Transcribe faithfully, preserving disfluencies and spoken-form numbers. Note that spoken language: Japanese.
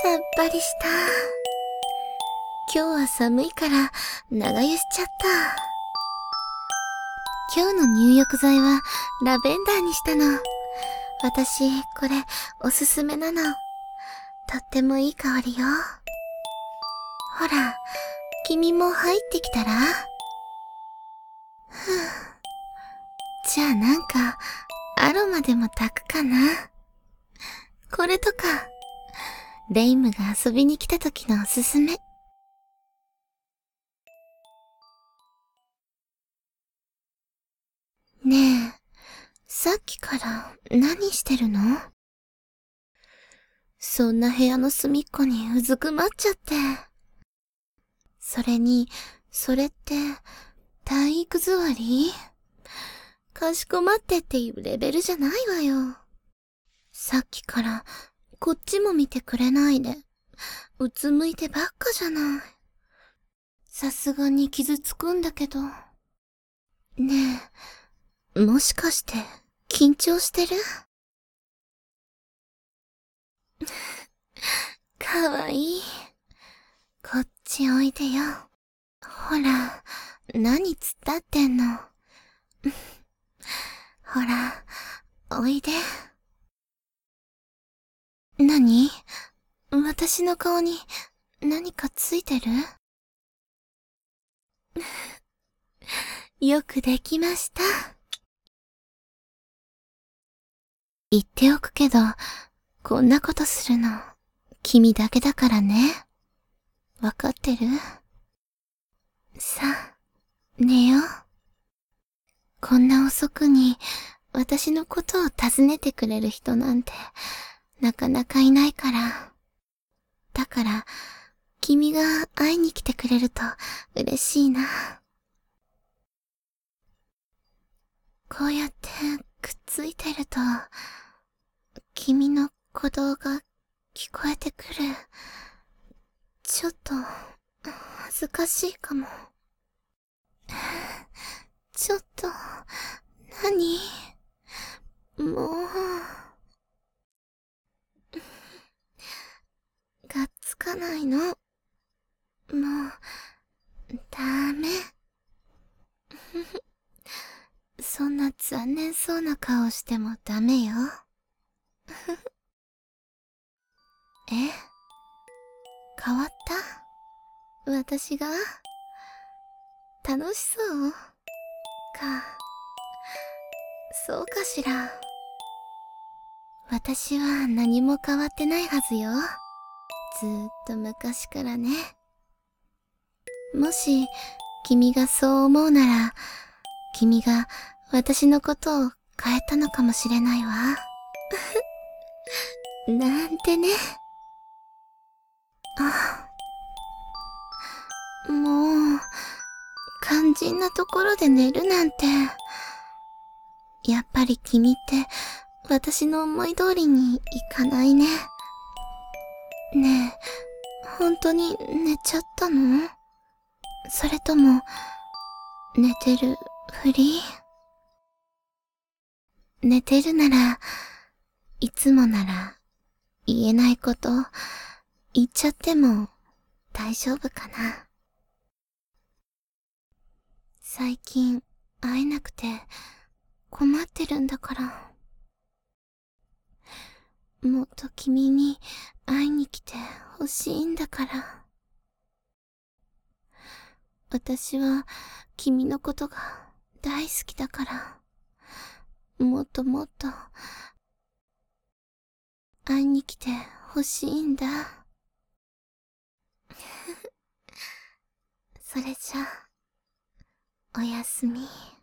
さっぱりした。今日は寒いから長湯しちゃった。今日の入浴剤はラベンダーにしたの。私、これおすすめなの。とってもいい香りよ。ほら、君も入ってきたら？ふぅ。じゃあなんか、アロマでも炊くかな。これとか、レイムが遊びに来た時のおすすめ。ねえ、さっきから何してるの？そんな部屋の隅っこにうずくまっちゃって。それに、それって、体育座り？かしこまってっていうレベルじゃないわよ。さっきから、こっちも見てくれないで、うつむいてばっかじゃない。さすがに傷つくんだけど。ねえ、もしかして、緊張してる？かわいい。こっちおいでよ。ほら、何突っ立ってんの。ほら、おいで。何？私の顔に何かついてる？よくできました。言っておくけど、こんなことするの、君だけだからね。わかってる？さあ、寝よう。こんな遅くに、私のことを尋ねてくれる人なんて、なかなかいないから。だから、君が会いに来てくれると嬉しいな。こうやってくっついてると、君の鼓動が聞こえてくる。ちょっと、恥ずかしいかも。ちょっと、何？もう、がっつかないの。もう、ダメ。そんな残念そうな顔してもダメよ。え？変わった？私が？楽しそうか。そうかしら。私は何も変わってないはずよ。ずーっと昔からね。もし、君がそう思うなら、君が私のことを変えたのかもしれないわ。なんてね。あ、もう、肝心なところで寝るなんて。やっぱり君って私の思い通りにいかないね。ねえ、本当に寝ちゃったの？それとも、寝てるふり？寝てるなら、いつもなら言えないこと言っちゃっても大丈夫かな。最近会えなくて困ってるんだから。もっと君に会いに来てほしいんだから。私は君のことが大好きだから。もっともっと会いに来てほしいんだ。それじゃあ、おやすみ。